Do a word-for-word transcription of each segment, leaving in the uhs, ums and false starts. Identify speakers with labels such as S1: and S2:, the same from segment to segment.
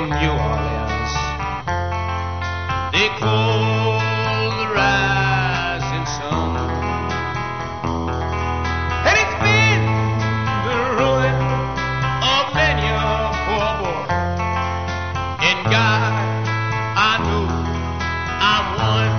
S1: New Orleans. They call the rising sun, and it's been the ruin of many a poor boy. In God, I know I'm one.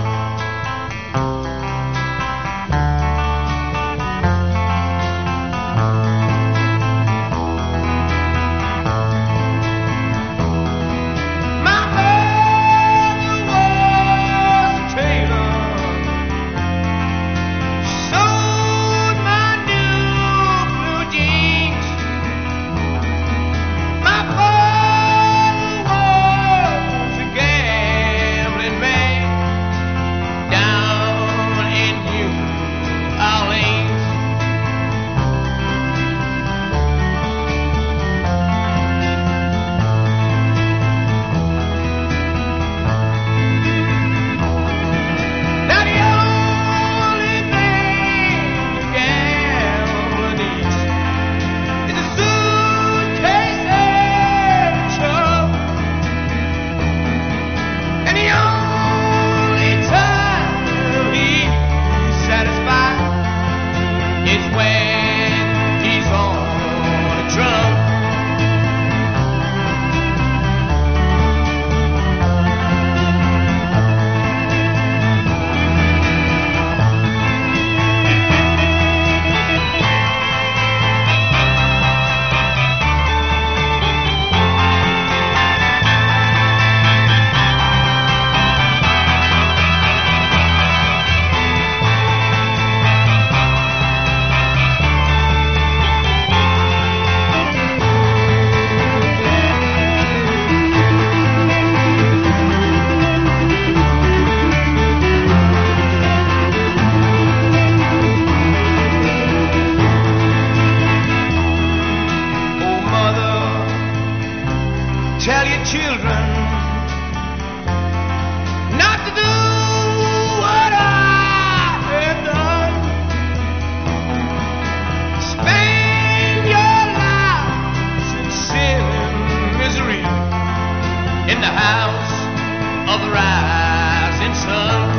S1: Tell your children not to do what I have done. Spend your lives in sin and misery in the house of the rising sun.